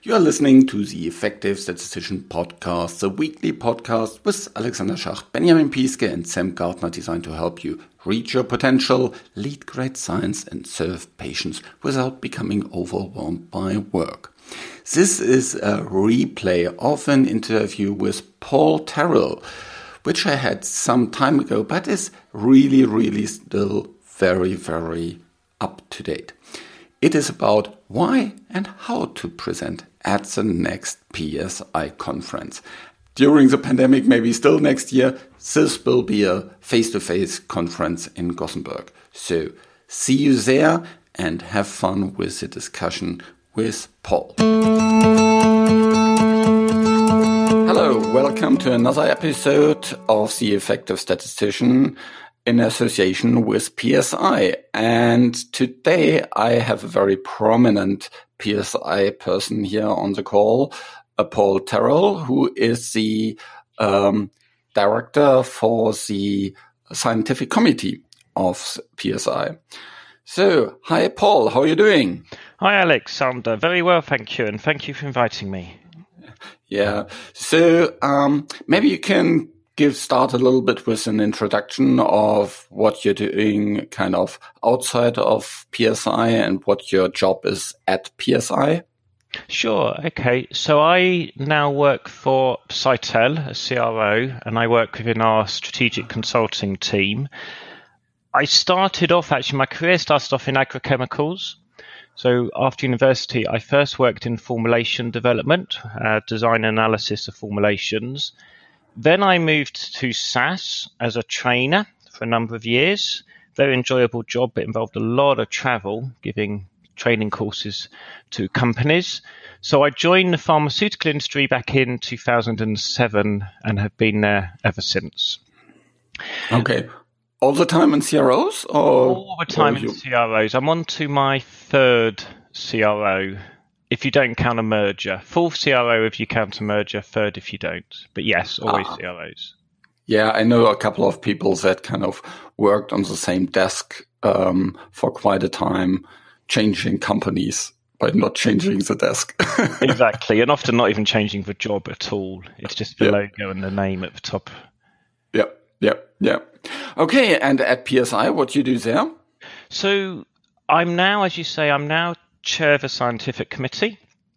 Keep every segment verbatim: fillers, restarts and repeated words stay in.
You are listening to the Effective Statistician Podcast, the weekly podcast with Alexander Schacht, Benjamin Piske, and Sam Gardner, designed to help you reach your potential, lead great science, and serve patients without becoming overwhelmed by work. This is a replay of an interview with Paul Terrell, which I had some time ago, but is really, really still very, very up to date. It is about why and how to present at the next P S I conference. During the pandemic, maybe still next year, this will be a face-to-face conference in Gothenburg. So see you there and have fun with the discussion with Paul. Hello, welcome to another episode of The Effective Statistician in association with P S I. And today I have a very prominent P S I person here on the call, uh, Paul Terrell, who is the um, director for the scientific committee of P S I. So, hi Paul, how are you doing? Hi Alexander, very well, thank you, and thank you for inviting me. Yeah, so um, maybe you can give start a little bit with an introduction of what you're doing kind of outside of P S I and what your job is at P S I. Sure, okay. So I now work for Cytel, a C R O, and I work within our strategic consulting team. I started off, actually, my career started off in agrochemicals. So after university, I first worked in formulation development, uh, design analysis of formulations. Then I moved to S A S as a trainer for a number of years. Very enjoyable job. It involved a lot of travel, giving training courses to companies. So I joined the pharmaceutical industry back in two thousand seven and have been there ever since. Okay. All the time in C R Os? Or All the time in C R Os. I'm on to my third C R O. If you don't count a merger. Fourth C R O if you count a merger, third if you don't. But yes, always ah. C R Os. Yeah, I know a couple of people that kind of worked on the same desk um, for quite a time, changing companies, but not changing the desk. Exactly, and often not even changing the job at all. It's just the yep. logo and the name at the top. Yeah, yeah, yeah. Okay, and at P S I, what do you do there? So I'm now, as you say, I'm now chair of a scientific committee.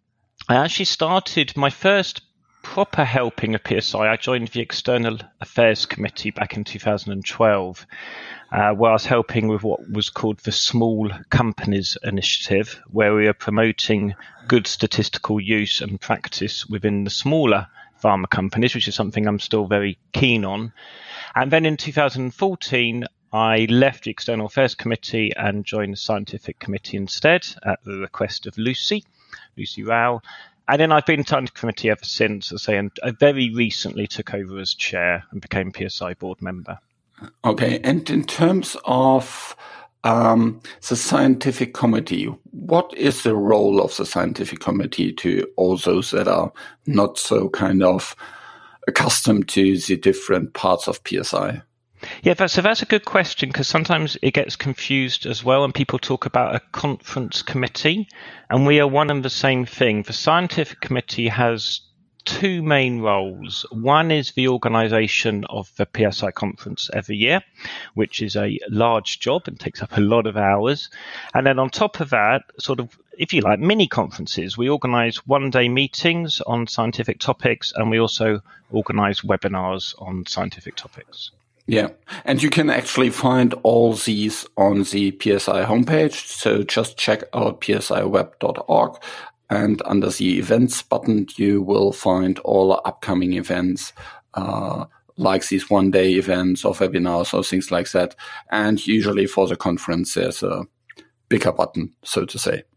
I actually started my first proper helping of P S I. I joined the External Affairs Committee back in two thousand twelve, uh, where I was helping with what was called the Small Companies Initiative, where we are promoting good statistical use and practice within the smaller pharma companies, which is something I'm still very keen on. And then in two thousand fourteen, I left the External Affairs Committee and joined the Scientific Committee instead at the request of Lucy, Lucy Rao. And then I've been in the Scientific Committee ever since, I say, and I very recently took over as chair and became P S I board member. Okay, and in terms of um, the Scientific Committee, what is the role of the Scientific Committee to all those that are not so kind of accustomed to the different parts of P S I? Yeah, that's, so that's a good question, because sometimes it gets confused as well, and people talk about a conference committee, and we are one and the same thing. The scientific committee has two main roles. One is the organisation of the P S I conference every year, which is a large job and takes up a lot of hours. And then on top of that, sort of, if you like, mini conferences. We organise one-day meetings on scientific topics, and we also organise webinars on scientific topics. Yeah, and you can actually find all these on the P S I homepage. So just check out p s i web dot org, and under the events button, you will find all the upcoming events, uh, like these one-day events or webinars or things like that. And usually for the conference, there's a bigger button, so to say.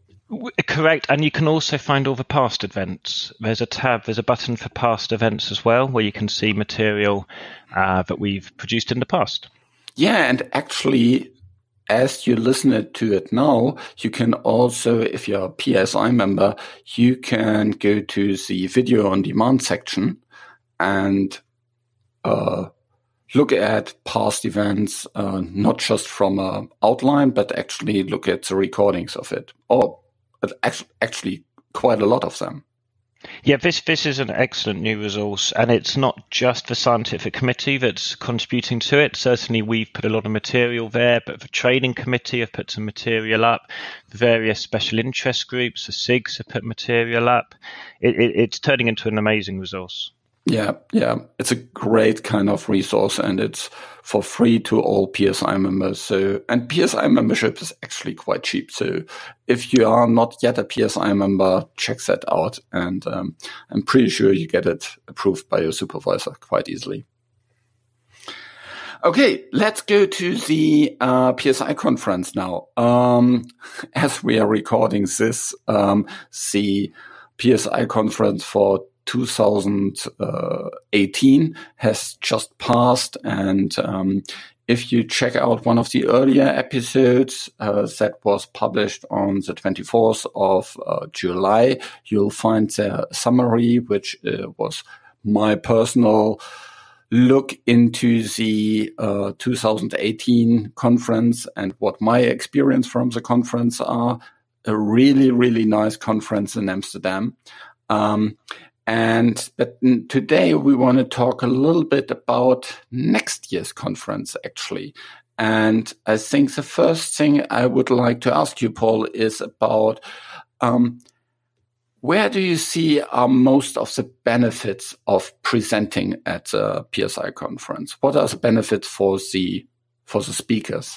Correct, and you can also find all the past events. There's a tab, there's a button for past events as well, where you can see material uh, that we've produced in the past. Yeah, and actually, as you listen to it now, you can also, if you're a P S I member, you can go to the video on demand section and uh, look at past events, uh, not just from an outline, but actually look at the recordings of it. Or actually quite a lot of them. Yeah, this this is an excellent new resource, and it's not just the scientific committee that's contributing to it. Certainly, we've put a lot of material there, but the training committee have put some material up. The various special interest groups, the S I Gs, have put material up. It, it, it's turning into an amazing resource. Yeah, yeah, it's a great kind of resource, and it's for free to all P S I members. So, and P S I membership is actually quite cheap. So, if you are not yet a P S I member, check that out, and um, I'm pretty sure you get it approved by your supervisor quite easily. Okay, let's go to the uh, P S I conference now. Um, as we are recording this, um, the P S I conference for two thousand eighteen has just passed, and um, if you check out one of the earlier episodes uh, that was published on the twenty-fourth of uh, July, you'll find the summary, which uh, was my personal look into the uh, two thousand eighteen conference and what my experience from the conference are. A really, really nice conference in Amsterdam. Um, And but today we want to talk a little bit about next year's conference, actually. And I think the first thing I would like to ask you, Paul, is about um, where do you see are most of the benefits of presenting at the P S I conference? What are the benefits for the for the speakers?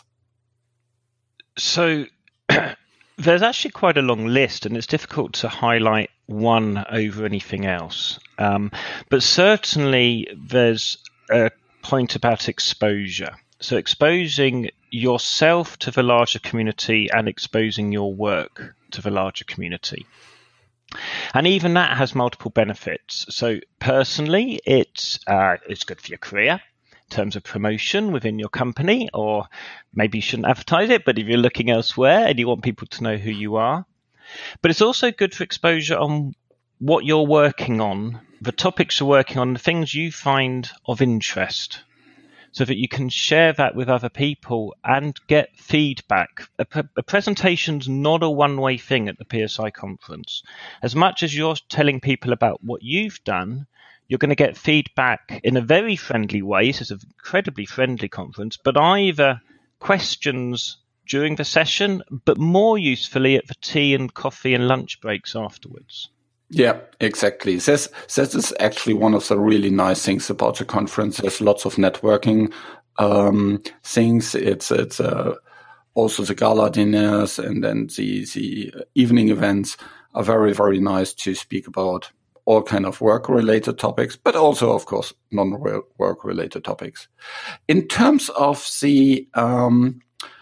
So there's actually quite a long list, and it's difficult to highlight one over anything else. Um, but certainly there's a point about exposure. So exposing yourself to the larger community and exposing your work to the larger community. And even that has multiple benefits. So personally, it's uh, it's good for your career in terms of promotion within your company, or maybe you shouldn't advertise it, but if you're looking elsewhere and you want people to know who you are. But it's also good for exposure on what you're working on, the topics you're working on, the things you find of interest, so that you can share that with other people and get feedback. A, a presentation's not a one-way thing at the P S I conference. As much as you're telling people about what you've done, you're going to get feedback in a very friendly way. This is an incredibly friendly conference, but either questions during the session, but more usefully at the tea and coffee and lunch breaks afterwards. Yeah, exactly. This, this is actually one of the really nice things about the conference. There's lots of networking um, things. It's it's uh, also the gala dinners, and then the the evening events are very, very nice to speak about all kind of work-related topics, but also, of course, non-work-related topics. In terms of the um,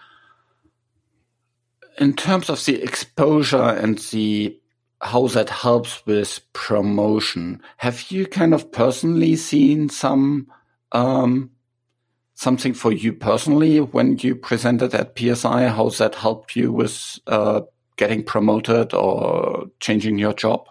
in terms of the exposure and the how that helps with promotion, have you kind of personally seen some um, something for you personally when you presented at P S I? How that helped you with uh, getting promoted or changing your job?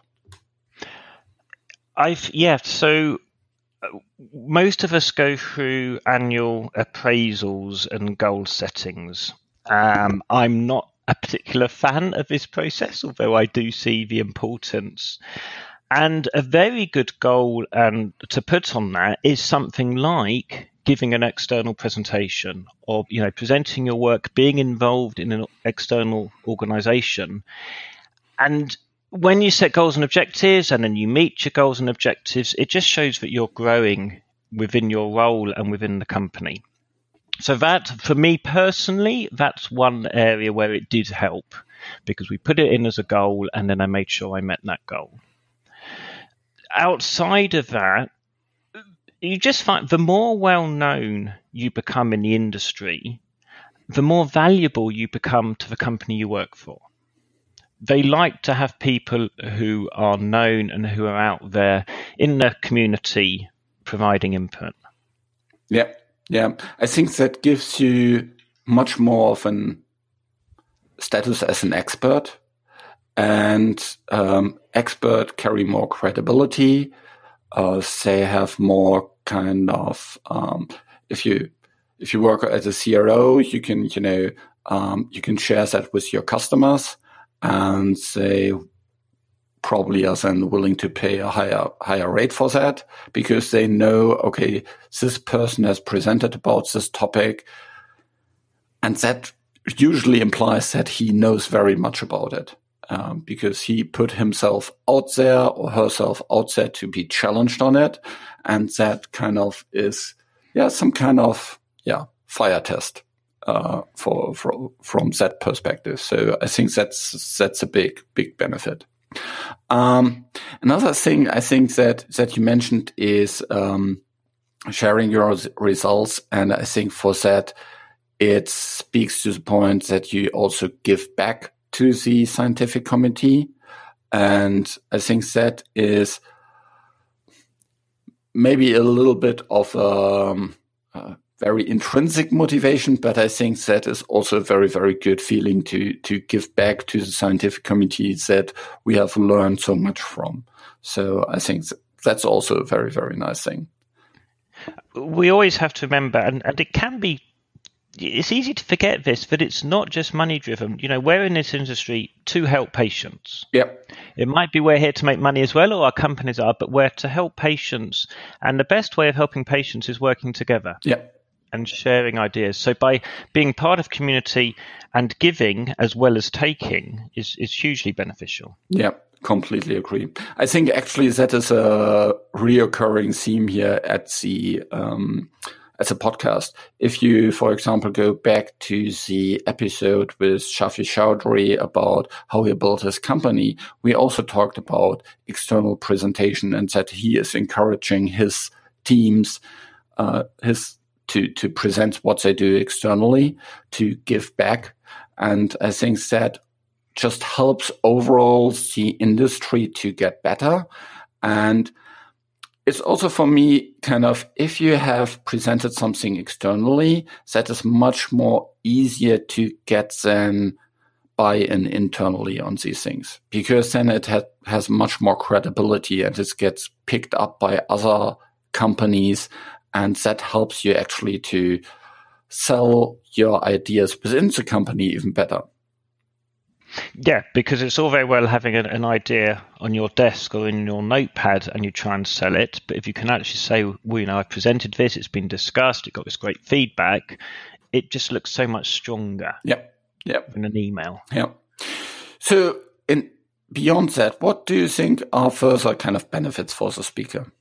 I've yeah. So most of us go through annual appraisals and goal settings. Um, I'm not a particular fan of this process, although I do see the importance. And a very good goal and to put on that is something like giving an external presentation, or you know, presenting your work, being involved in an external organization. And when you set goals and objectives and then you meet your goals and objectives, it just shows that you're growing within your role and within the company. So that, for me personally, that's one area where it did help, because we put it in as a goal and then I made sure I met that goal. Outside of that, you just find the more well-known you become in the industry, the more valuable you become to the company you work for. They like to have people who are known and who are out there in the community providing input. Yeah, yeah. I think that gives you much more of an status as an expert, and um, expert carry more credibility. Uh, they have more kind of um, if you if you work as a C R O, you can you know um, you can share that with your customers. And they probably are then willing to pay a higher higher rate for that because they know, okay, this person has presented about this topic, and that usually implies that he knows very much about it um, because he put himself out there or herself out there to be challenged on it, and that kind of is yeah some kind of yeah fire test uh, for, for from that perspective. So I think that's that's a big big benefit. Um, another thing I think that, that you mentioned is, um, sharing your results. And I think for that, it speaks to the point that you also give back to the scientific committee. And I think that is maybe a little bit of, um, uh, very intrinsic motivation, but I think that is also a very, very good feeling to to give back to the scientific committees that we have learned so much from. So I think that's also a very, very nice thing. We always have to remember, and, and it can be, it's easy to forget this, that it's not just money driven. You know, we're in this industry to help patients. Yep. It might be we're here to make money as well, or our companies are, but we're to help patients. And the best way of helping patients is working together. Yep. And sharing ideas. So by being part of community and giving as well as taking is, is hugely beneficial. Yeah, completely agree. I think actually that is a reoccurring theme here at the um, at the podcast. If you, for example, go back to the episode with Shafi Chowdhury about how he built his company, we also talked about external presentation and that he is encouraging his teams, uh, his to, to present what they do externally, to give back. And I think that just helps overall the industry to get better. And it's also for me kind of, if you have presented something externally, that is much more easier to get than buy-in internally on these things, because then it ha- has much more credibility and it gets picked up by other companies. And that helps you actually to sell your ideas within the company even better. Yeah, because it's all very well having an, an idea on your desk or in your notepad and you try and sell it. But if you can actually say, well, you know, I presented this, it's been discussed, it got this great feedback, it just looks so much stronger. Yeah, yeah. In an email. Yeah. So in beyond that, what do you think are further kind of benefits for the speaker?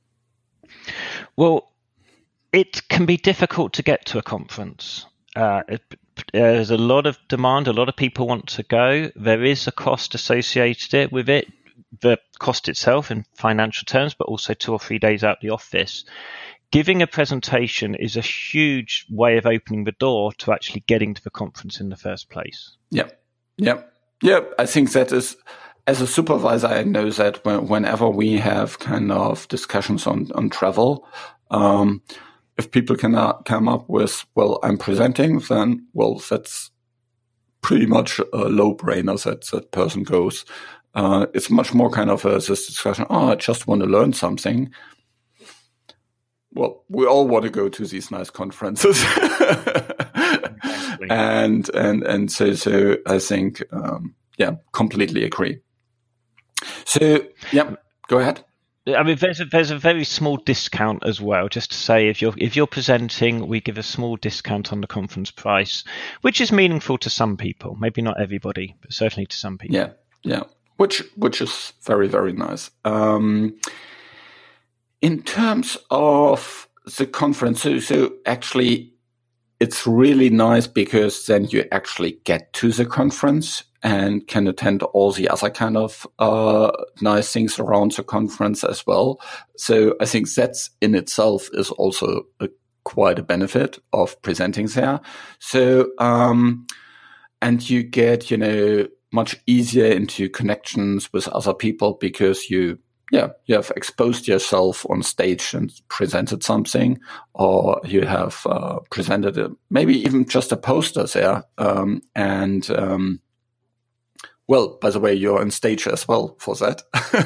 Well, it can be difficult to get to a conference. Uh, it, there's a lot of demand. A lot of people want to go. There is a cost associated with it, the cost itself in financial terms, but also two or three days out the office. Giving a presentation is a huge way of opening the door to actually getting to the conference in the first place. Yeah, yeah, yeah. I think that is, as a supervisor, I know that when, whenever we have kind of discussions on, on travel, um, if people can uh, come up with, well, I'm presenting, then, well, that's pretty much a low-brainer that that person goes. Uh, it's much more kind of a, this discussion, oh, I just want to learn something. Well, we all want to go to these nice conferences. Exactly. And, and, and so, so I think, um, yeah, completely agree. So, yeah, go ahead. I mean, there's a, there's a very small discount as well. Just to say, if you're if you're presenting, we give a small discount on the conference price, which is meaningful to some people. Maybe not everybody, but certainly to some people. Yeah, yeah, which which is very very nice. Um, in terms of the conference, so, so actually, it's really nice because then you actually get to the conference and can attend all the other kind of uh, nice things around the conference as well. So I think that's in itself is also a, quite a benefit of presenting there. So, um, and you get, you know, much easier into connections with other people because you, yeah, you have exposed yourself on stage and presented something, or you have uh, presented a, maybe even just a poster there. Um, and, um, well, by the way, you're on stage as well for that.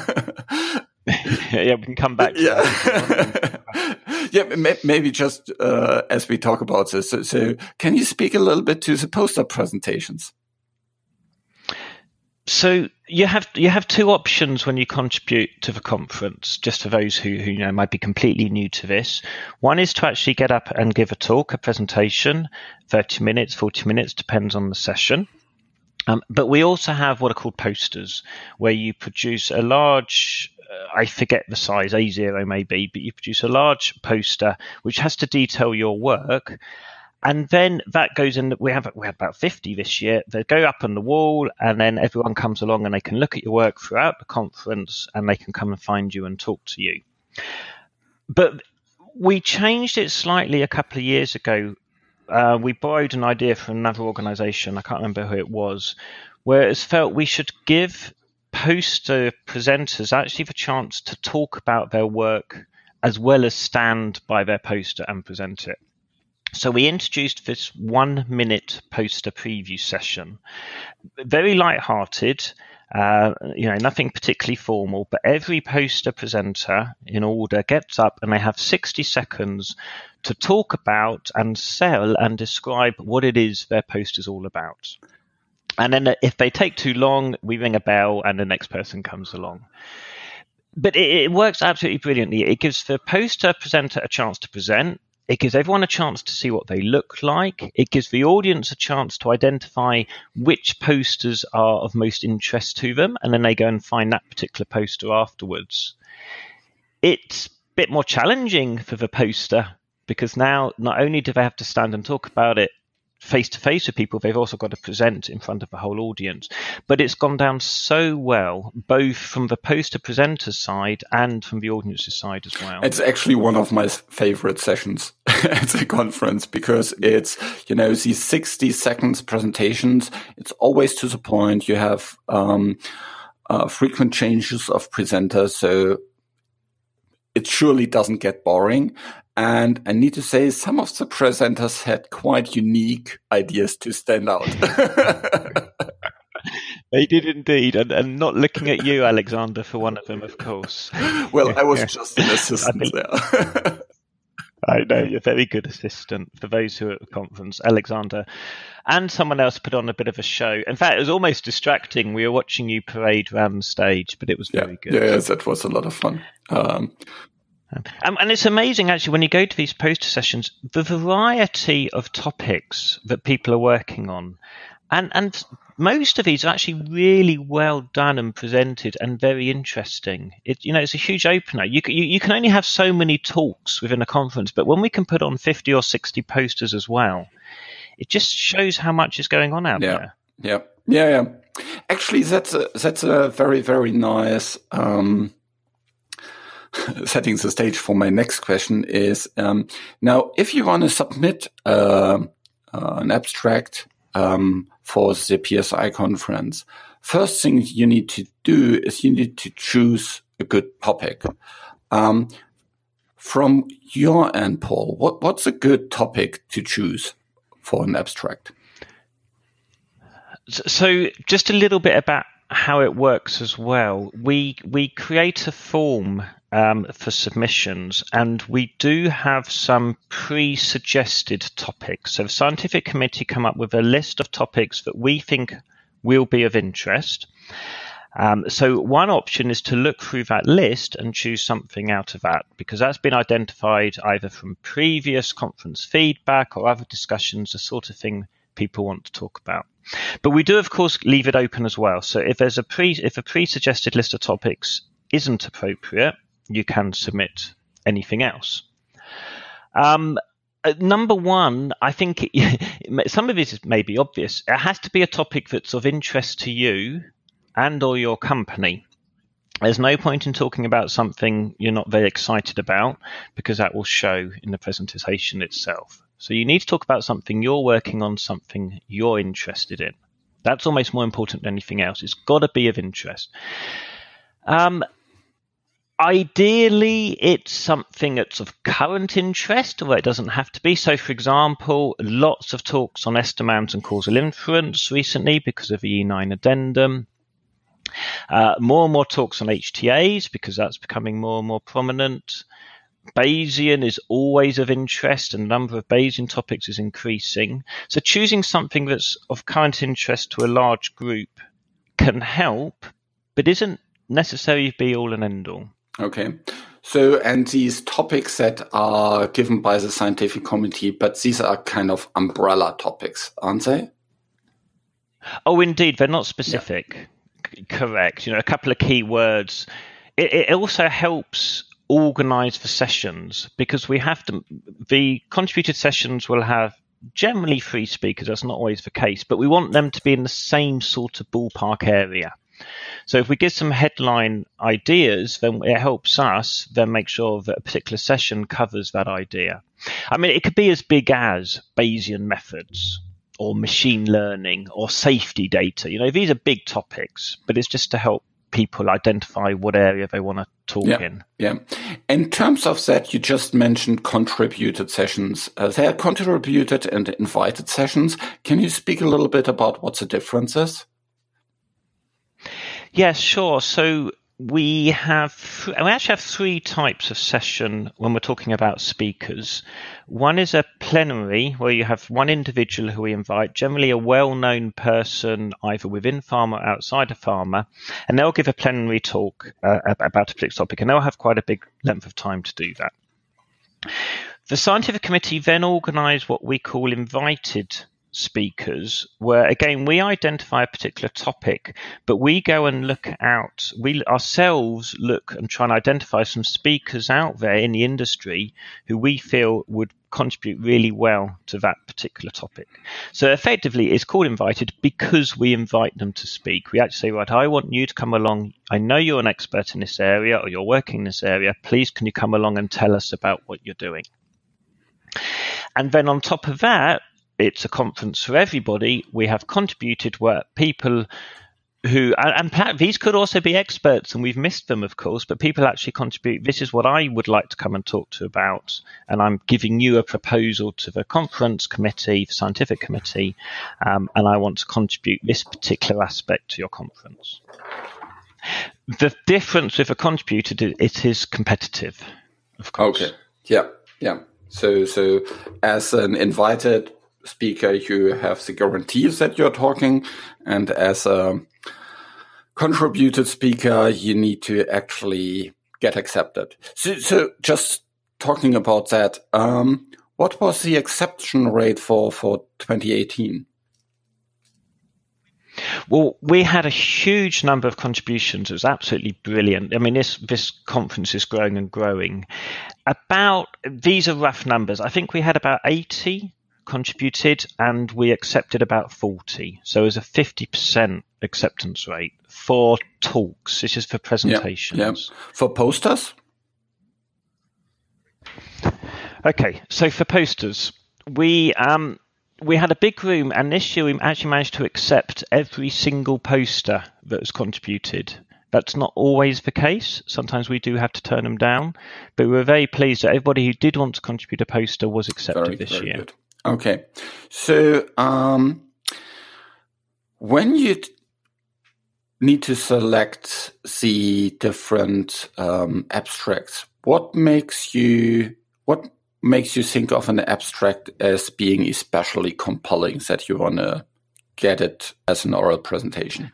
Yeah, we can come back to yeah. that. Yeah, maybe just uh, as we talk about this. So, so can you speak a little bit to the poster presentations? So you have you have two options when you contribute to the conference, just for those who, who you know might be completely new to this. One is to actually get up and give a talk, a presentation, thirty minutes, forty minutes, depends on the session. Um, but we also have what are called posters, where you produce a large, uh, I forget the size, A zero maybe, but you produce a large poster which has to detail your work. And then that goes in. We have we had about fifty this year. They go up on the wall, and then everyone comes along and they can look at your work throughout the conference, and they can come and find you and talk to you. But we changed it slightly a couple of years ago. Uh, we borrowed an idea from another organisation. I can't remember who it was, where it's felt we should give poster presenters actually the chance to talk about their work as well as stand by their poster and present it. So we introduced this one-minute poster preview session, very light-hearted, uh, you know, nothing particularly formal, but every poster presenter in order gets up and they have sixty seconds to talk about and sell and describe what it is their poster is all about. And then if they take too long, we ring a bell and the next person comes along. But it, it works absolutely brilliantly. It gives the poster presenter a chance to present. It gives everyone a chance to see what they look like. It gives the audience a chance to identify which posters are of most interest to them, and then they go and find that particular poster afterwards. It's a bit more challenging for the poster because now not only do they have to stand and talk about it face-to-face with people, they've also got to present in front of the whole audience. But it's gone down so well, both from the poster presenter's side and from the audience's side as well. It's actually one of my favorite sessions at the conference because it's, you know, these sixty seconds presentations. It's always to the point. You have um, uh, frequent changes of presenters, so it surely doesn't get boring. And I need to say, some of the presenters had quite unique ideas to stand out. They did indeed, and, and not looking at you, Alexander, for one of them, of course. Well, I was just an assistant think, there. I know, you're a very good assistant for those who are at the conference, Alexander. And someone else put on a bit of a show. In fact, it was almost distracting. We were watching you parade around the stage, but it was very yeah, good. Yeah, that was a lot of fun. Um, Um, and it's amazing, actually, when you go to these poster sessions, the variety of topics that people are working on. And, and most of these are actually really well done and presented and very interesting. It, you know, it's a huge opener. You, you, you can only have so many talks within a conference, but when we can put on fifty or sixty posters as well, it just shows how much is going on out yeah, there. Yeah, yeah, yeah. Actually, that's a, that's a very, very nice... Um, setting the stage for my next question is, um, now, if you want to submit uh, uh, an abstract um, for the P S I conference, first thing you need to do is you need to choose a good topic. Um, from your end, Paul, what, what's a good topic to choose for an abstract? So just a little bit about how it works as well. We we create a form um, for submissions, and we do have some pre-suggested topics. So the scientific committee come up with a list of topics that we think will be of interest. Um, so one option is to look through that list and choose something out of that, because that's been identified either from previous conference feedback or other discussions, the sort of thing people want to talk about. But we do, of course, leave it open as well. So if there's a pre, if a pre-suggested list of topics isn't appropriate, you can submit anything else. Um, uh, number one, I think it, some of this is maybe obvious. It has to be a topic that's of interest to you and or your company. There's no point in talking about something you're not very excited about, because that will show in the presentation itself. So you need to talk about something you're working on, something you're interested in. That's almost more important than anything else. It's got to be of interest. Um, ideally, it's something that's of current interest, although it doesn't have to be. So, for example, lots of talks on estemounds and causal inference recently because of the E nine addendum. Uh, more and more talks on H T As because that's becoming more and more prominent. Bayesian is always of interest, and the number of Bayesian topics is increasing. So choosing something that's of current interest to a large group can help, but isn't necessarily be all and end all. Okay. So, and these topics that are given by the scientific committee, but these are kind of umbrella topics, aren't they? Oh, indeed. They're not specific. Yeah. C- correct. You know, a couple of key words. It, it also helps organize the sessions, because we have to, the contributed sessions will have generally three speakers. That's not always the case, but we want them to be in the same sort of ballpark area. So if we give some headline ideas, then it helps us then make sure that a particular session covers that idea. I mean, it could be as big as Bayesian methods or machine learning or safety data. You know, these are big topics, but it's just to help people identify what area they want to talk yeah, in. Yeah. In terms of that, you just mentioned contributed sessions. Uh, they are contributed and invited sessions. Can you speak a little bit about what the difference is? Yes, sure. So we have, we actually have three types of session when we're talking about speakers. One is a plenary, where you have one individual who we invite, generally a well-known person either within pharma or outside of pharma, and they'll give a plenary talk uh, about a particular topic, and they'll have quite a big length of time to do that. The scientific committee then organise what we call invited speakers, where again we identify a particular topic, but we go and look out, we ourselves look and try and identify some speakers out there in the industry who we feel would contribute really well to that particular topic. So effectively it's called invited because we invite them to speak. We actually say, right, I want you to come along. I know you're an expert in this area, or you're working in this area. Please, can you come along and tell us about what you're doing? And then on top of that, it's a conference for everybody. We have contributed work, people who, and, and these could also be experts, and we've missed them, of course, but people actually contribute. This is what I would like to come and talk to about, and I'm giving you a proposal to the conference committee, the scientific committee, um, and I want to contribute this particular aspect to your conference. The difference with a contributor, it is competitive, of course. Okay. Yeah. Yeah. So, so as an invited speaker, you have the guarantees that you're talking, and as a contributed speaker, you need to actually get accepted. So, so just talking about that, um, what was the acceptance rate for, for twenty eighteen? Well, we had a huge number of contributions. It was absolutely brilliant. I mean, this this conference is growing and growing. About, these are rough numbers. I think we had about eighty contributed, and we accepted about forty. So it was a fifty percent acceptance rate for talks. This is for presentations. Yeah, yeah. For posters? Okay, so for posters, we um we had a big room, and this year we actually managed to accept every single poster that was contributed. That's not always the case. Sometimes we do have to turn them down, but we were very pleased that everybody who did want to contribute a poster was accepted very, this very year. Good. Okay, so um, when you t- need to select the different um, abstracts, what makes you what makes you think of an abstract as being especially compelling that you want to get it as an oral presentation?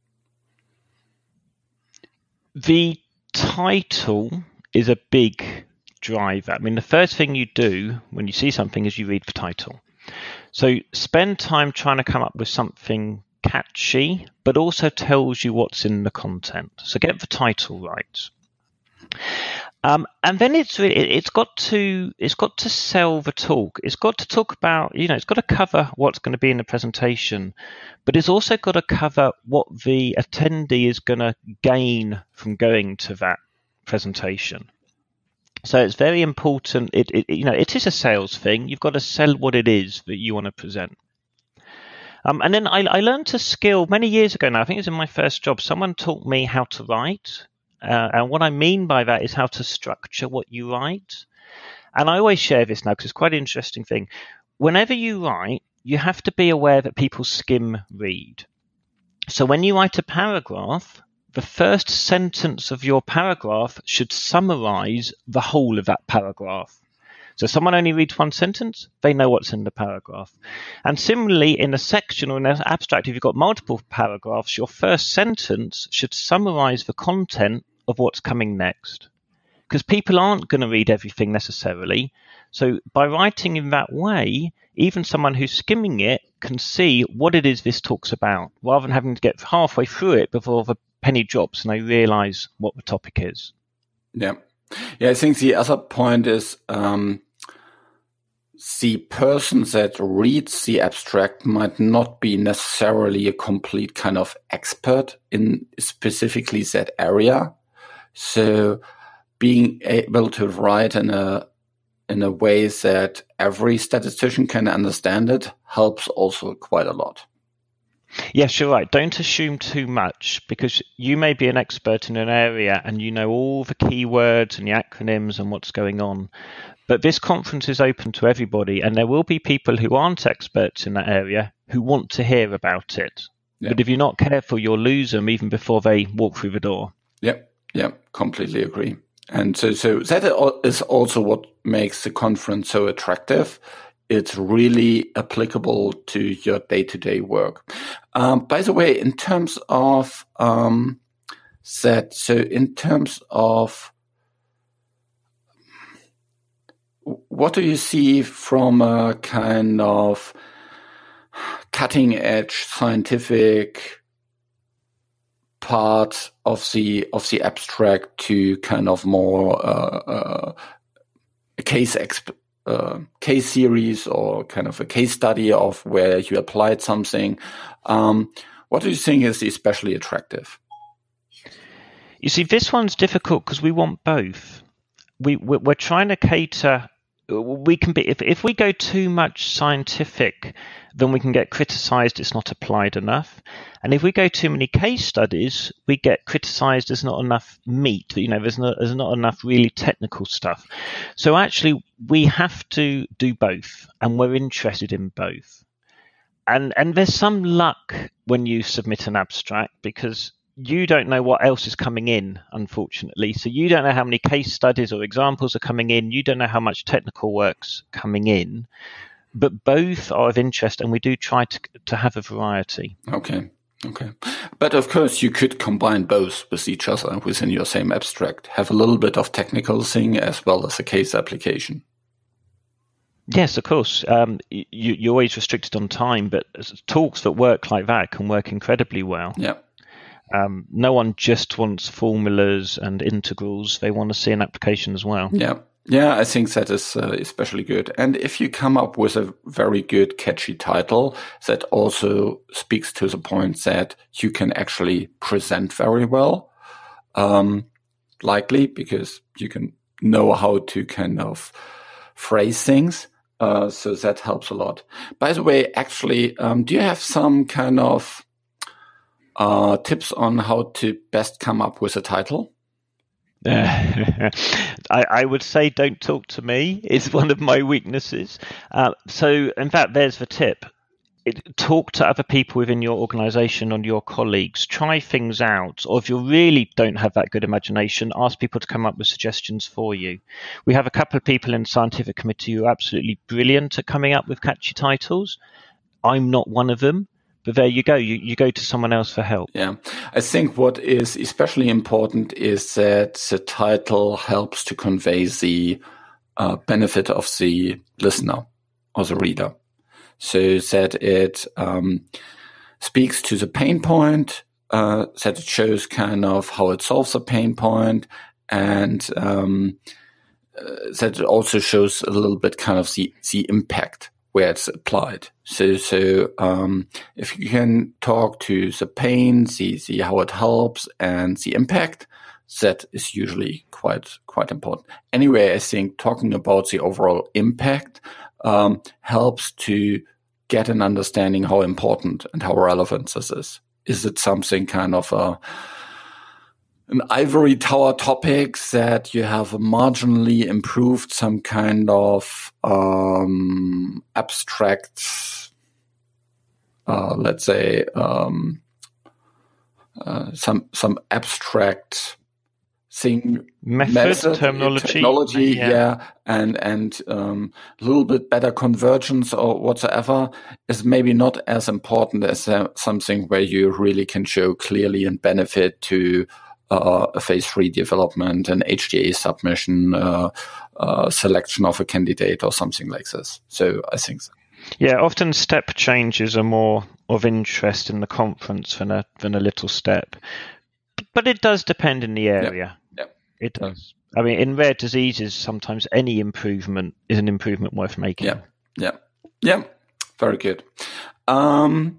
The title is a big driver. I mean, the first thing you do when you see something is you read the title. So spend time trying to come up with something catchy, but also tells you what's in the content. So get the title right. Um, and then it's really, it's got to it's got to sell the talk. It's got to talk about, you know, it's got to cover what's going to be in the presentation, but it's also got to cover what the attendee is going to gain from going to that presentation. So it's very important. It, it you know, it is a sales thing. You've got to sell what it is that you want to present. Um, and then I, I learned a skill many years ago now. I think it was in my first job. Someone taught me how to write. Uh, and what I mean by that is how to structure what you write. And I always share this now because it's quite an interesting thing. Whenever you write, you have to be aware that people skim read. So when you write a paragraph, the first sentence of your paragraph should summarize the whole of that paragraph. So someone only reads one sentence, they know what's in the paragraph. And similarly, in a section or in an abstract, if you've got multiple paragraphs, your first sentence should summarize the content of what's coming next. Because people aren't going to read everything necessarily. So by writing in that way, even someone who's skimming it can see what it is this talks about, rather than having to get halfway through it before the penny drops and they realize what the topic is. Yeah. Yeah, I think the other point is um, the person that reads the abstract might not be necessarily a complete kind of expert in specifically that area. So being able to write in a in a way that every statistician can understand it helps also quite a lot. Yes, you're right. Don't assume too much, because you may be an expert in an area and you know all the keywords and the acronyms and what's going on. But this conference is open to everybody, and there will be people who aren't experts in that area who want to hear about it. Yeah. But if you're not careful, you'll lose them even before they walk through the door. Yep, yep, completely agree. And so, so that is also what makes the conference so attractive. It's really applicable to your day-to-day work. Um, by the way, in terms of um, that, so in terms of what do you see from a kind of cutting-edge scientific part of the of the abstract to kind of more uh, uh, a case exp- uh, case series or kind of a case study of where you applied something? Um, what do you think is especially attractive? You see, this one's difficult because we want both. We we're trying to cater. We can be if if we go too much scientific, then we can get criticised it's not applied enough. And if we go too many case studies, we get criticised as not enough meat. You know, there's not there's not enough really technical stuff. So actually, we have to do both, and we're interested in both. And and there's some luck when you submit an abstract, because you don't know what else is coming in, unfortunately. So you don't know how many case studies or examples are coming in. You don't know how much technical work's coming in. But both are of interest, and we do try to to have a variety. Okay, okay. But of course, you could combine both with each other within your same abstract. Have a little bit of technical thing as well as a case application. Yes, of course. Um, you, you're always restricted on time, but talks that work like that can work incredibly well. Yeah. Um, no one just wants formulas and integrals. They want to see an application as well. Yeah. Yeah, I think that is uh, especially good. And if you come up with a very good, catchy title that also speaks to the point that you can actually present very well, um, likely because you can know how to kind of phrase things. Uh, so that helps a lot. By the way, actually, um, do you have some kind of uh, tips on how to best come up with a title? Uh, I, I would say don't talk to me. It's one of my weaknesses. Uh, so, in fact, there's the tip. It, talk to other people within your organization, or your colleagues. Try things out. Or if you really don't have that good imagination, ask people to come up with suggestions for you. We have a couple of people in the scientific committee who are absolutely brilliant at coming up with catchy titles. I'm not one of them. But there you go. You, you go to someone else for help. Yeah. I think what is especially important is that the title helps to convey the uh, benefit of the listener or the reader. So that it um, speaks to the pain point, uh, that it shows kind of how it solves a pain point, and um, uh, that it also shows a little bit kind of the, the impact where it's applied. So, so um, if you can talk to the pain, see, see how it helps, and the impact, that is usually quite quite important. Anyway, I think talking about the overall impact um, helps to get an understanding how important and how relevant this is. Is it something kind of a an ivory tower topic that you have marginally improved some kind of um, abstract, uh, let's say, um, uh, some some abstract thing, Method, method, terminology, technology, yeah, yeah, and and um, a little bit better convergence or whatsoever is maybe not as important as uh, something where you really can show clearly and benefit to uh, a phase three development, an H D A submission, uh, uh, selection of a candidate, or something like this. So I think so. Yeah, often step changes are more of interest in the conference than a than a little step, but it does depend in the area. Yeah, yeah. It does. I mean, in rare diseases, sometimes any improvement is an improvement worth making. Yeah, yeah, yeah. Very good. Um,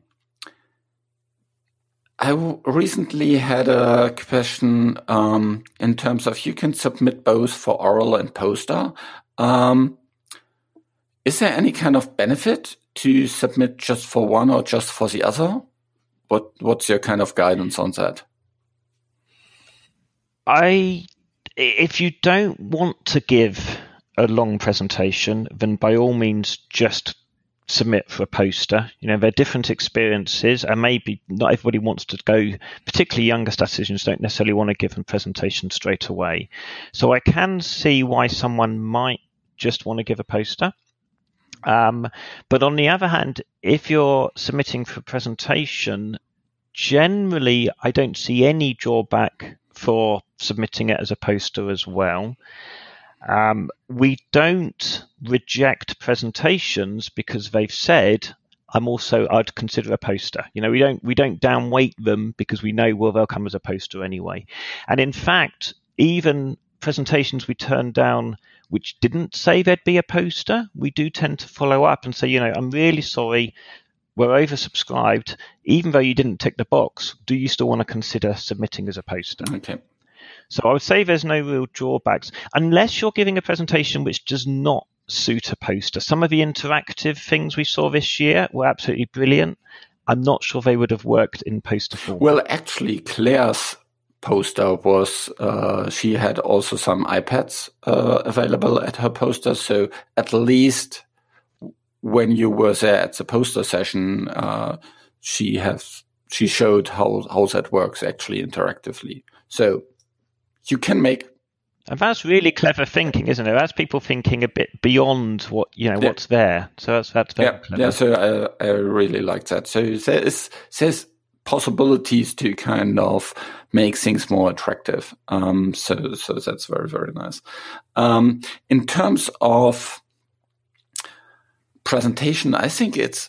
I w- recently had a question um, in terms of you can submit both for oral and poster. Um, is there any kind of benefit to submit just for one or just for the other? What What's your kind of guidance on that? I, if you don't want to give a long presentation, then by all means just submit for a poster. You know, they're different experiences, and maybe not everybody wants to go, particularly younger statisticians don't necessarily want to give them presentation straight away. So I can see why someone might just want to give a poster. Um, but on the other hand, if you're submitting for presentation, generally I don't see any drawback for submitting it as a poster as well. Um, we don't reject presentations because they've said, I'm also, I'd consider a poster. You know, we don't, we don't downweight them because we know, well, they'll come as a poster anyway. And in fact, even presentations we turned down which didn't say there'd be a poster, we do tend to follow up and say, you know, I'm really sorry, we're oversubscribed. Even though you didn't tick the box, do you still want to consider submitting as a poster? Okay. So I would say there's no real drawbacks, unless you're giving a presentation which does not suit a poster. Some of the interactive things we saw this year were absolutely brilliant. I'm not sure they would have worked in poster form. Well, actually, Claire's poster was, uh, she had also some iPads uh, available at her poster. So at least when you were there at the poster session, uh, she has, she showed how, how that works actually interactively. So you can make. And that's really clever thinking, isn't it? That's people thinking a bit beyond what, you know, yeah. what's there. So that's, that's very yeah. clever. Yeah. So I, I really like that. So there is, there's possibilities to kind of make things more attractive. Um, so, so that's very, very nice. Um, in terms of presentation, I think it's,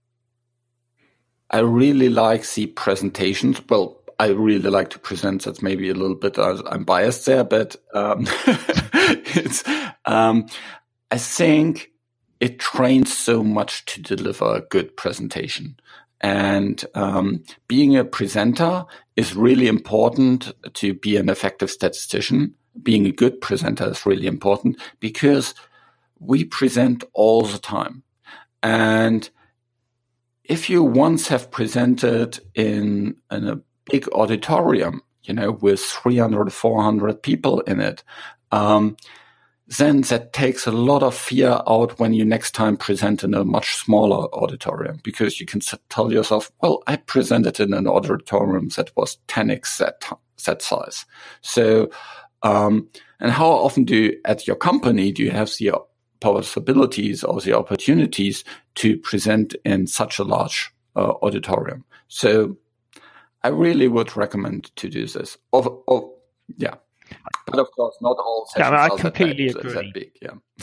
I really like the presentations. Well, I really like to present. That's maybe a little bit, uh, I'm biased there, but, um, it's, um, I think it trains so much to deliver a good presentation. And um, being a presenter is really important to be an effective statistician. Being a good presenter is really important because we present all the time. And if you once have presented in, in a big auditorium, you know, with three hundred, four hundred people in it, um, then that takes a lot of fear out when you next time present in a much smaller auditorium, because you can tell yourself, well, I presented in an auditorium that was ten x that, that size. So, um, and how often do you, at your company, do you have the possibilities or the opportunities to present in such a large uh, auditorium? So I really would recommend to do this. Of, of, yeah. But of course, not all sessions yeah, I, mean, I are completely that, agree. that big. Yeah,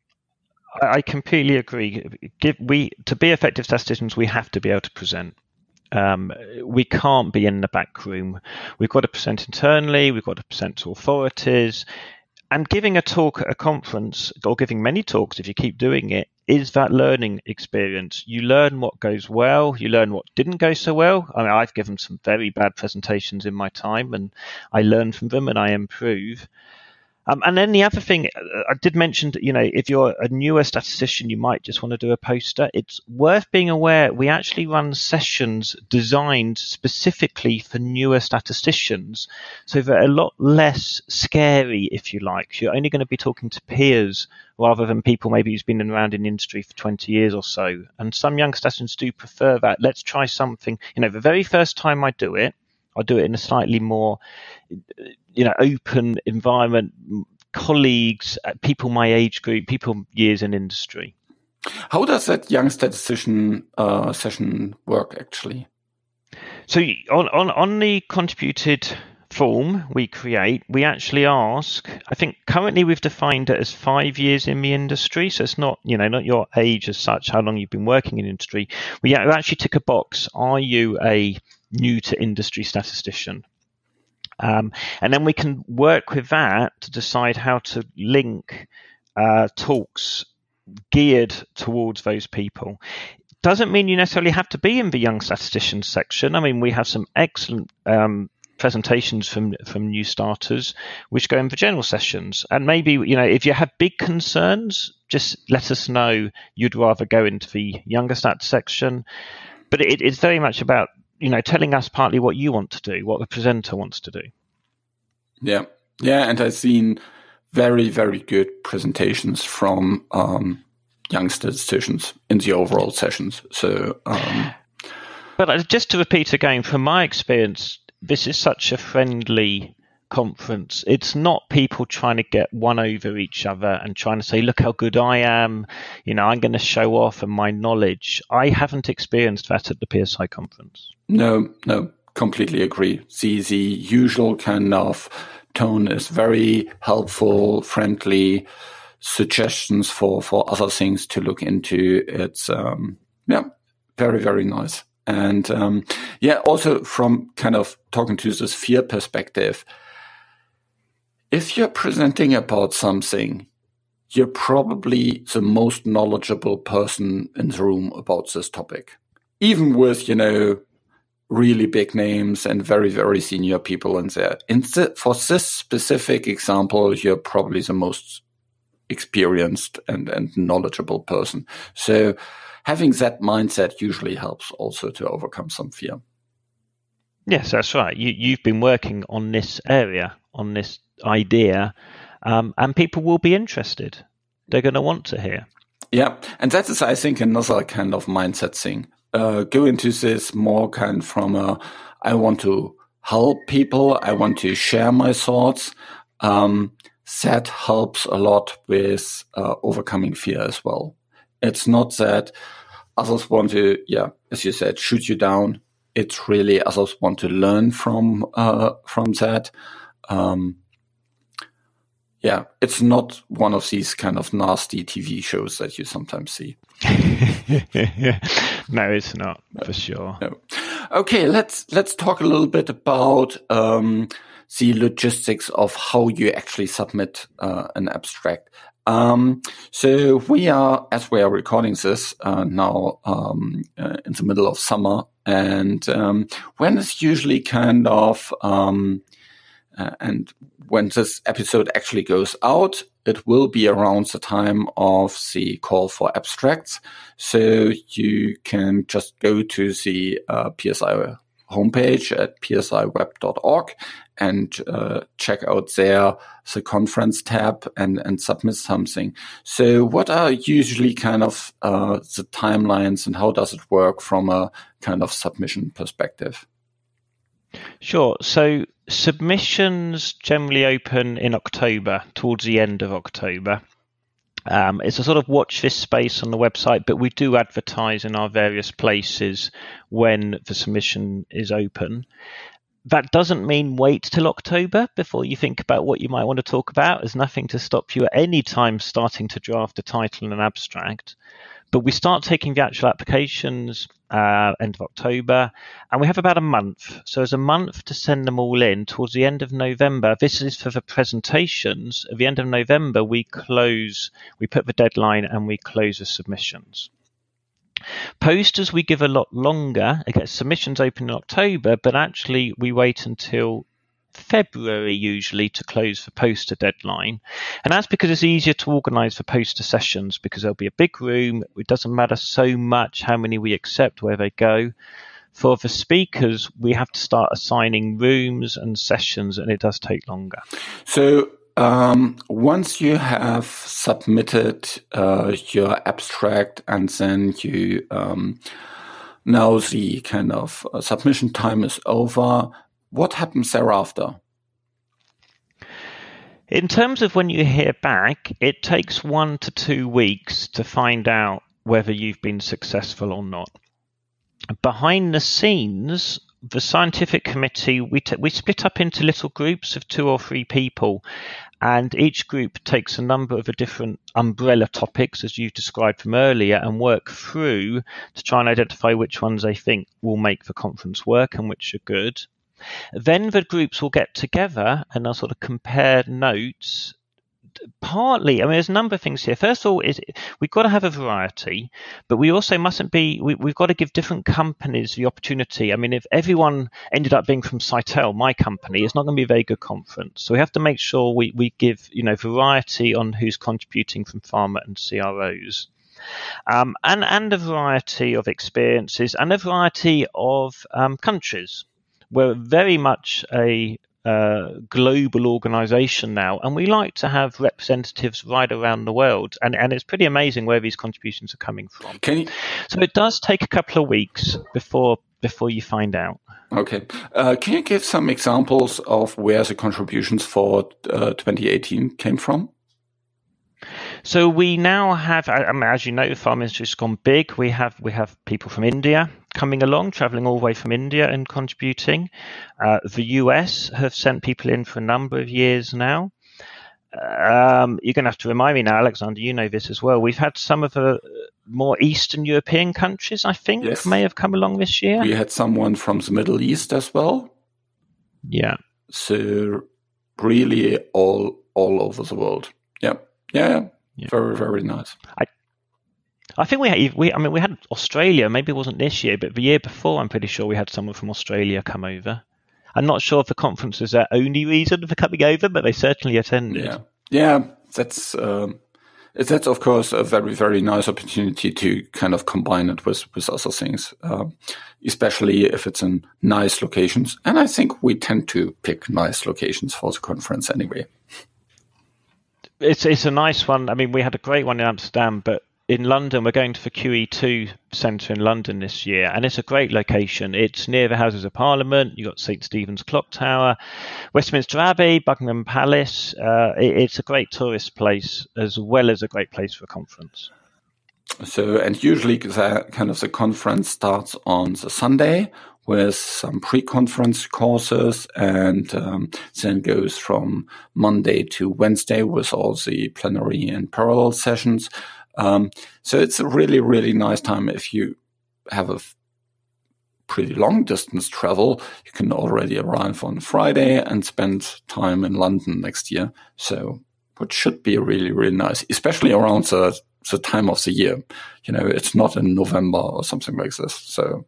I completely agree. Give, we to be effective statisticians, we have to be able to present. Um, we can't be in the back room. We've got to present internally. We've got to present to authorities. And giving a talk at a conference, or giving many talks if you keep doing it, is that learning experience. You learn what goes well, you learn what didn't go so well. I mean, I've given some very bad presentations in my time, and I learn from them and I improve. Um, and then the other thing, I did mention that, you know, if you're a newer statistician, you might just want to do a poster. It's worth being aware we actually run sessions designed specifically for newer statisticians. So they're a lot less scary, if you like. You're only going to be talking to peers rather than people maybe who's been around in the industry for twenty years or so. And some young statisticians do prefer that. Let's try something. You know, the very first time I do it, I do it in a slightly more, you know, open environment, colleagues, people my age group, people years in industry. How does that young statistician uh, session work, actually? So on, on, on the contributed form we create, we actually ask, I think currently we've defined it as five years in the industry. So it's not, you know, not your age as such, how long you've been working in industry. We actually tick a box. Are you a new to industry statistician? Um, and then we can work with that to decide how to link uh, talks geared towards those people. Doesn't mean you necessarily have to be in the young statisticians section. I mean, we have some excellent um, presentations from from new starters, which go in the general sessions. And maybe, you know, if you have big concerns, just let us know you'd rather go into the younger stats section. But it, it's very much about, you know, telling us partly what you want to do, what the presenter wants to do. Yeah, yeah, and I've seen very, very good presentations from um, young statisticians in the overall sessions. So, um, but just to repeat again, from my experience, this is such a friendly conference. It's not people trying to get one over each other and trying to say, look how good I am, you know, I'm going to show off and my knowledge. I haven't experienced that at the P S I conference. No, no, completely agree. The, the usual kind of tone is very helpful, friendly, suggestions for, for other things to look into. It's, um, yeah, very, very nice. And, um, yeah, also from kind of talking to the sphere perspective, if you're presenting about something, you're probably the most knowledgeable person in the room about this topic. Even with, you know, really big names and very, very senior people in there. In th- for this specific example, you're probably the most experienced and, and knowledgeable person. So having that mindset usually helps also to overcome some fear. Yes, that's right. You, you've been working on this area, on this idea, um, and people will be interested. They're going to want to hear. Yeah, and that is, I think, another kind of mindset thing. Uh, go into this more kind from a, I want to help people, I want to share my thoughts. Um, that helps a lot with uh, overcoming fear as well. It's not that others want to, yeah, as you said, shoot you down. It's really others want to learn from uh, from that. Um, yeah, it's not one of these kind of nasty T V shows that you sometimes see. No, it's not, for sure. No. Okay, let's let's talk a little bit about um, the logistics of how you actually submit uh, an abstract. Um, so we are, as we are recording this uh, now um, uh, in the middle of summer, and um, when it's usually kind of um, uh, and when this episode actually goes out, it will be around the time of the call for abstracts. So you can just go to the uh, P S I homepage at p s i web dot org and uh, check out there the conference tab and, and submit something. So what are usually kind of uh, the timelines and how does it work from a kind of submission perspective? Sure. So submissions generally open in October, towards the end of October. Um, it's a sort of watch this space on the website, but we do advertise in our various places when the submission is open. That doesn't mean wait till October before you think about what you might want to talk about. There's nothing to stop you at any time starting to draft a title and an abstract. But we start taking the actual applications uh, end of October, and we have about a month. So there's a month to send them all in towards the end of November. This is for the presentations. At the end of November, we close, we put the deadline and we close the submissions. Posters, we give a lot longer. Again, submissions open in October, but actually we wait until February usually to close the poster deadline. And that's because it's easier to organise for poster sessions because there'll be a big room. It doesn't matter so much how many we accept, where they go. For the speakers, we have to start assigning rooms and sessions, and it does take longer. So um, once you have submitted uh, your abstract and then you um, now the kind of uh, submission time is over, what happens thereafter? In terms of when you hear back, it takes one to two weeks to find out whether you've been successful or not. Behind the scenes, the scientific committee, we, t- we split up into little groups of two or three people, and each group takes a number of the different umbrella topics, as you described from earlier, and work through to try and identify which ones they think will make the conference work and which are good. Then the groups will get together and they'll sort of compare notes. Partly, I mean, there's a number of things here. First of all, is we've got to have a variety, but we also mustn't be, we, we've got to give different companies the opportunity. I mean, if everyone ended up being from Cytel, my company, it's not going to be a very good conference. So we have to make sure we, we give, you know, variety on who's contributing from pharma and C R Os. Um, and, and a variety of experiences and a variety of um, countries. We're very much a uh, global organization now, and we like to have representatives right around the world. And, and it's pretty amazing where these contributions are coming from. Can you... So it does take a couple of weeks before before you find out. Okay. Uh, can you give some examples of where the contributions for uh, twenty eighteen came from? So we now have, I mean, as you know, the pharma industry's gone big. We have we have people from India coming along, traveling all the way from India and contributing. Uh, the U S have sent people in for a number of years now. Um, you're going to have to remind me now, Alexander, you know this as well. We've had some of the more Eastern European countries, I think, yes. may have come along this year. We had someone from the Middle East as well. Yeah. So really all all over the world. Yeah. Yeah. Yeah. Very, very nice. I I think we had, we I mean we had Australia. Maybe it wasn't this year, but the year before, I'm pretty sure we had someone from Australia come over. I'm not sure if the conference is their only reason for coming over, but they certainly attended. Yeah, yeah, that's um, that's of course a very, very nice opportunity to kind of combine it with with other things, um, especially if it's in nice locations. And I think we tend to pick nice locations for the conference anyway. It's it's a nice one. I mean, we had a great one in Amsterdam, but in London, we're going to the Q E two Centre in London this year, and it's a great location. It's near the Houses of Parliament. You've got Saint Stephen's Clock Tower, Westminster Abbey, Buckingham Palace. Uh, it, it's a great tourist place as well as a great place for a conference. So, and usually the kind of the conference starts on the Sunday with some pre-conference courses, and um, then goes from Monday to Wednesday with all the plenary and parallel sessions. Um, so it's a really, really nice time. If you have a f- pretty long distance travel, you can already arrive on Friday and spend time in London next year. So, which should be really, really nice, especially around the, the time of the year. You know, it's not in November or something like this. So,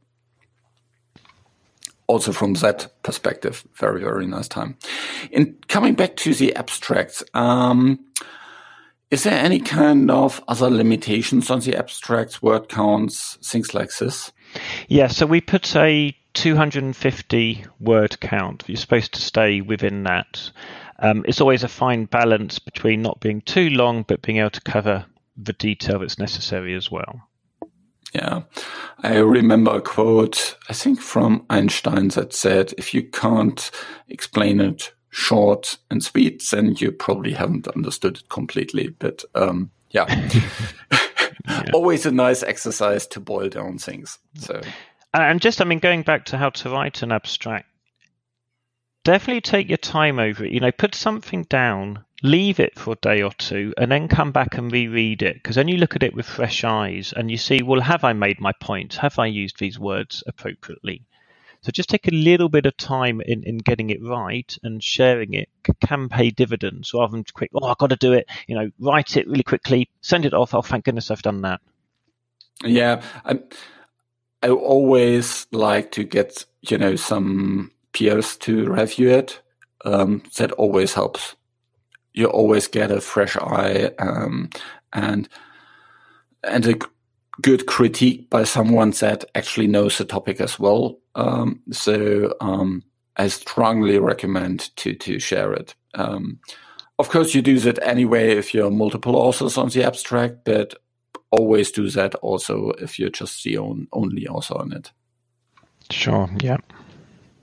also from that perspective, very, very nice time. In coming back to the abstracts, um, is there any kind of other limitations on the abstracts, word counts, things like this? Yeah, so we put a two hundred fifty word count. You're supposed to stay within that. Um, it's always a fine balance between not being too long, but being able to cover the detail that's necessary as well. Yeah, I remember a quote, I think from Einstein, that said, if you can't explain it short and sweet, then you probably haven't understood it completely. But um, yeah, yeah. Always a nice exercise to boil down things. So, and just, I mean, going back to how to write an abstract, definitely take your time over it. You know, put something down, leave it for a day or two, and then come back and reread it. Because then you look at it with fresh eyes and you see, well, have I made my point? Have I used these words appropriately? So just take a little bit of time in, in getting it right, and sharing it can pay dividends rather than quick, oh, I've got to do it, you know, write it really quickly, send it off. Oh, thank goodness I've done that. Yeah. I, I always like to get, you know, some peers to review it. Um, that always helps. You always get a fresh eye, um, and, and a good critique by someone that actually knows the topic as well. Um, so, um, I strongly recommend to, to share it. Um, of course you do that anyway if you're multiple authors on the abstract, but always do that also if you're just the own, only author on it. Sure. Yeah.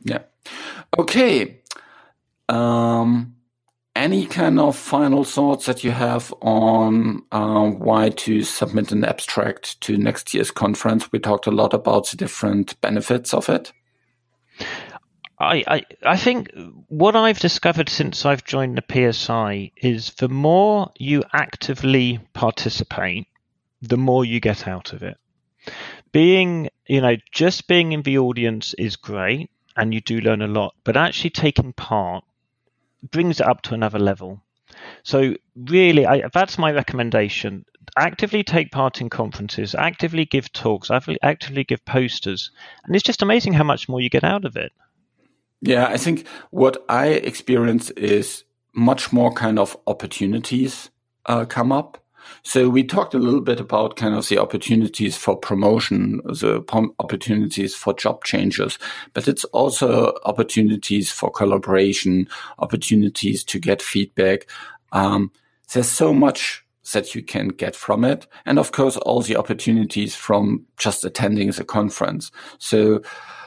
Yeah. Okay. Um, any kind of final thoughts that you have on uh, why to submit an abstract to next year's conference? We talked a lot about the different benefits of it. I, I, I think what I've discovered since I've joined the P S I is the more you actively participate, the more you get out of it. Being, you know, just being in the audience is great and you do learn a lot, but actually taking part brings it up to another level. So really, I, that's my recommendation. Actively take part in conferences, actively give talks, actively give posters, and it's just amazing how much more you get out of it. Yeah, I think what I experience is much more kind of opportunities uh, come up. So we talked a little bit about kind of the opportunities for promotion, the opportunities for job changes, but it's also opportunities for collaboration, opportunities to get feedback. Um, there's so much that you can get from it. And of course, all the opportunities from just attending the conference. So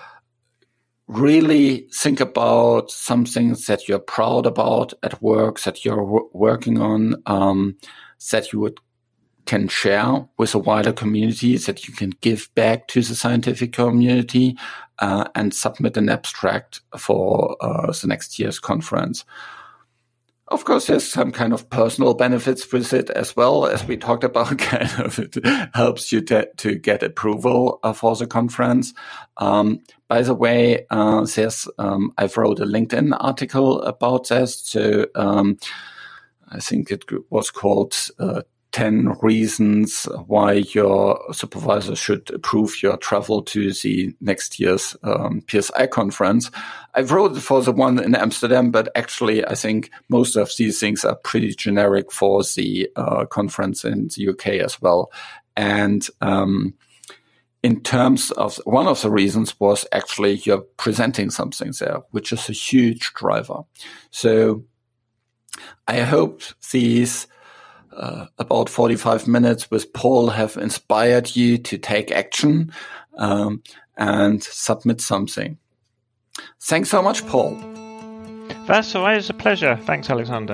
really think about some things that you're proud about at work, that you're w- working on, um, that you would can share with a wider community, that you can give back to the scientific community, uh, and submit an abstract for uh, the next year's conference. Of course, there's some kind of personal benefits with it as well, as we talked about. Kind of it helps you to, to get approval uh, for the conference. Um, by the way, uh, there's um, I've wrote a LinkedIn article about this. So um, I think it was called uh, ten reasons why your supervisor should approve your travel to the next year's um, P S I conference. I wrote it for the one in Amsterdam, but actually I think most of these things are pretty generic for the uh, conference in the U K as well. And um, in terms of one of the reasons was actually you're presenting something there, which is a huge driver. So I hope these uh, about forty-five minutes with Paul have inspired you to take action um, and submit something. Thanks so much, Paul. That's all right. It's a pleasure. Thanks, Alexander.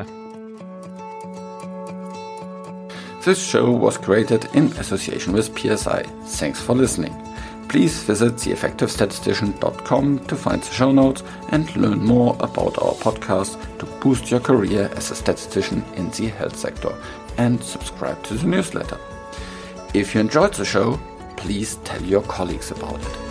This show was created in association with P S I. Thanks for listening. Please visit the effective statistician dot com to find the show notes and learn more about our podcast to boost your career as a statistician in the health sector, and subscribe to the newsletter. If you enjoyed the show, please tell your colleagues about it.